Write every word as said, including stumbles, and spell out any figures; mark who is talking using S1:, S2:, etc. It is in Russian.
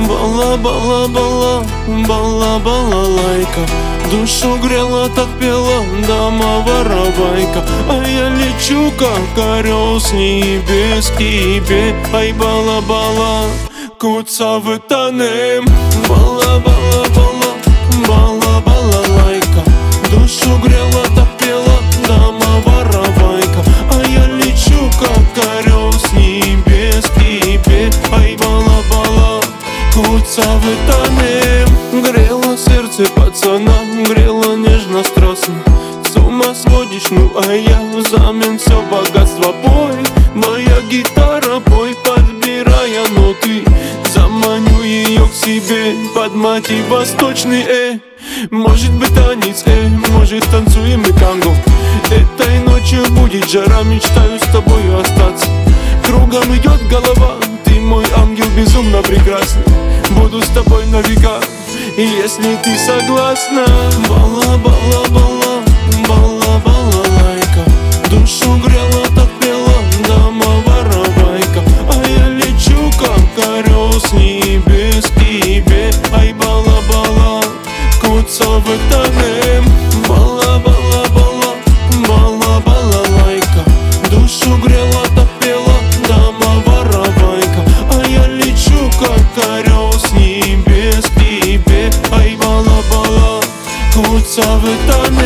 S1: Бала-бала-бала, бала-балалайка, душу грела, так пела дома-воровайка. А я лечу, как орел с небес к тебе. Ай, бала-бала, куцавытанем. Бала-бала-бала, бала-балалайка, душу грела, так пела дома-воровайка. А я лечу, как орел с небес к тебе. Ай, бала-бала, куцавытанем. Грела сердце пацана, грела нежно-страстно. С ума сводишь, ну а я взамен все богатство. Пой, моя гитара, пой, подбирая ноты. Заманю ее к себе под мотив восточный, э. Может быть танец, э, может танцуем мы танго. Этой ночью будет жара, мечтаю с тобою остаться. Кругом идет голова, ты мой ангел безумно прекрасный. Буду с тобой на века, если ты согласна. Бала-бала-бала, бала-балалайка, душу грела, так пела дома-воровайка. А я лечу, как орел с небес к тебе. Ай, бала-бала, куцавытанем. Бала-бала-бала, бала-балалайка, душу грела, так пела дома-воровайка. А я лечу, как орел с небес к тебе. Ай, бала-бала, куцавытанем.